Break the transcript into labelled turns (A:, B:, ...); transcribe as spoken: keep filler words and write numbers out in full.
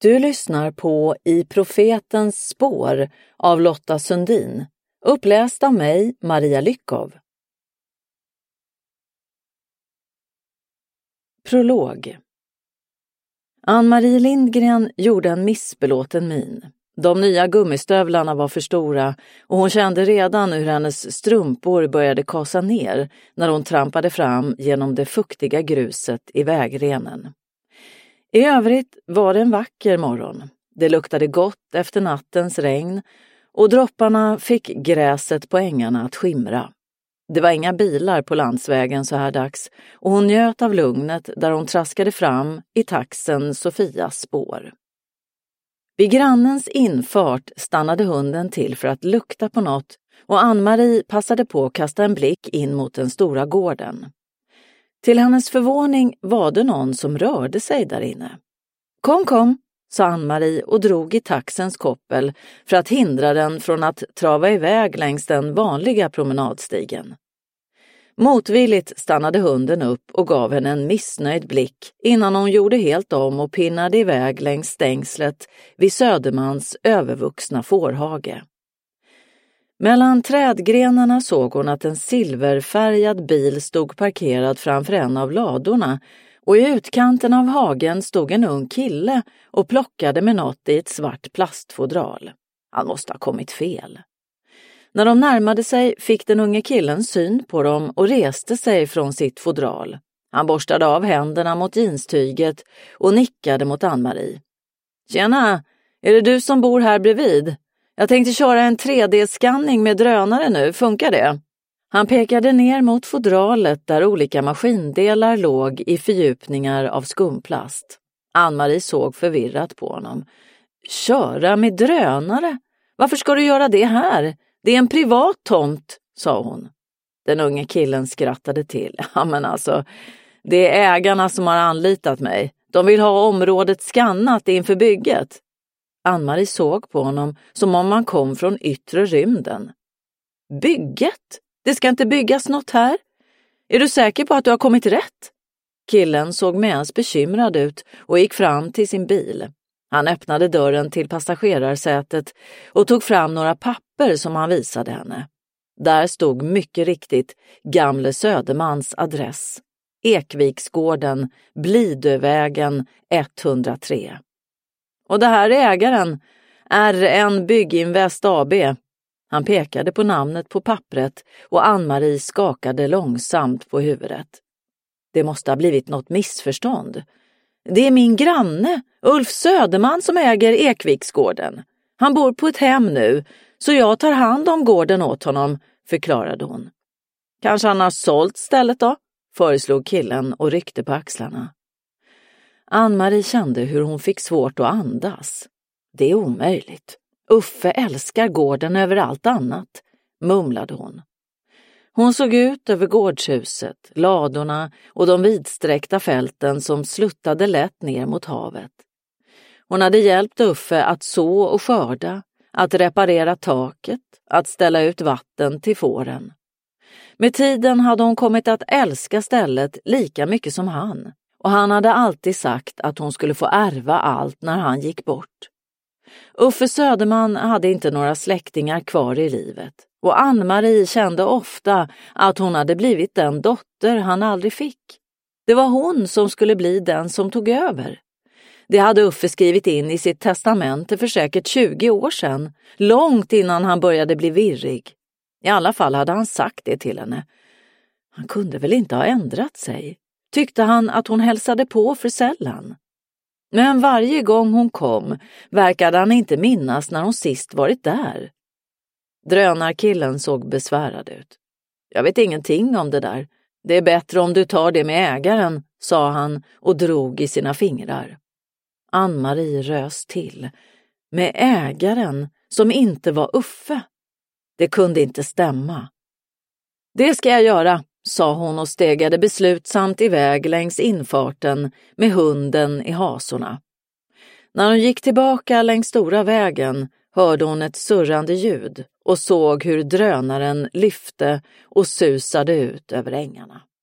A: Du lyssnar på I profetens spår av Lotta Sundin, uppläst av mig, Maria Lyckov. Prolog. Ann-Marie Lindgren gjorde en missbelåten min. De nya gummistövlarna var för stora och hon kände redan hur hennes strumpor började kasa ner när hon trampade fram genom det fuktiga gruset i vägrenen. I övrigt var det en vacker morgon. Det luktade gott efter nattens regn och dropparna fick gräset på ängarna att skimra. Det var inga bilar på landsvägen så här dags och hon njöt av lugnet där hon traskade fram i taxen Sofias spår. Vid grannens infart stannade hunden till för att lukta på något och Ann-Marie passade på att kasta en blick in mot den stora gården. Till hennes förvåning var det någon som rörde sig där inne. Kom, kom, sa Ann-Marie och drog i taxens koppel för att hindra den från att trava iväg längs den vanliga promenadstigen. Motvilligt stannade hunden upp och gav henne en missnöjd blick innan hon gjorde helt om och pinnade iväg längs stängslet vid Södermans övervuxna fårhage. Mellan trädgrenarna såg hon att en silverfärgad bil stod parkerad framför en av ladorna och i utkanten av hagen stod en ung kille och plockade med något i ett svart plastfodral. Han måste ha kommit fel. När de närmade sig fick den unge killen syn på dem och reste sig från sitt fodral. Han borstade av händerna mot jeanstyget och nickade mot Ann-Marie. Tjena, är det du som bor här bredvid? Jag tänkte köra en tre D-skanning med drönare nu, funkar det? Han pekade ner mot fodralet där olika maskindelar låg i fördjupningar av skumplast. Ann-Marie såg förvirrat på honom. Köra med drönare? Varför ska du göra det här? Det är en privat tomt, sa hon. Den unge killen skrattade till. Ja men alltså, det är ägarna som har anlitat mig. De vill ha området skannat inför bygget. Ann-Marie såg på honom som om han kom från yttre rymden. Bygget? Det ska inte byggas något här? Är du säker på att du har kommit rätt? Killen såg med ens bekymrad ut och gick fram till sin bil. Han öppnade dörren till passagerarsätet och tog fram några papper som han visade henne. Där stod mycket riktigt Gamle Södermans adress. Ekviksgården, Blidövägen etthundratre. Och det här är ägaren, R N Bygginvest A B. Han pekade på namnet på pappret och Ann-Marie skakade långsamt på huvudet. Det måste ha blivit något missförstånd. Det är min granne, Ulf Söderman, som äger Ekviksgården. Han bor på ett hem nu, så jag tar hand om gården åt honom, förklarade hon. Kanske han har sålt stället då, föreslog killen och ryckte på axlarna. Ann-Marie kände hur hon fick svårt att andas. Det är omöjligt. Uffe älskar gården över allt annat, mumlade hon. Hon såg ut över gårdshuset, ladorna och de vidsträckta fälten som sluttade lätt ner mot havet. Hon hade hjälpt Uffe att så och skörda, att reparera taket, att ställa ut vatten till fåren. Med tiden hade hon kommit att älska stället lika mycket som han, och han hade alltid sagt att hon skulle få ärva allt när han gick bort. Uffe Söderman hade inte några släktingar kvar i livet. Och Ann-Marie kände ofta att hon hade blivit den dotter han aldrig fick. Det var hon som skulle bli den som tog över. Det hade Uffe skrivit in i sitt testamente för säkert tjugo år sedan, långt innan han började bli virrig. I alla fall hade han sagt det till henne. Han kunde väl inte ha ändrat sig. Tyckte han att hon hälsade på för sällan. Men varje gång hon kom verkade han inte minnas när hon sist varit där. Drönarkillen såg besvärad ut. Jag vet ingenting om det där. Det är bättre om du tar det med ägaren, sa han och drog i sina fingrar. Ann-Marie rös till. Med ägaren som inte var Uffe. Det kunde inte stämma. Det ska jag göra, sa hon och stegade beslutsamt iväg längs infarten med hunden i hasorna. När hon gick tillbaka längs stora vägen hörde hon ett surrande ljud och såg hur drönaren lyfte och susade ut över ängarna.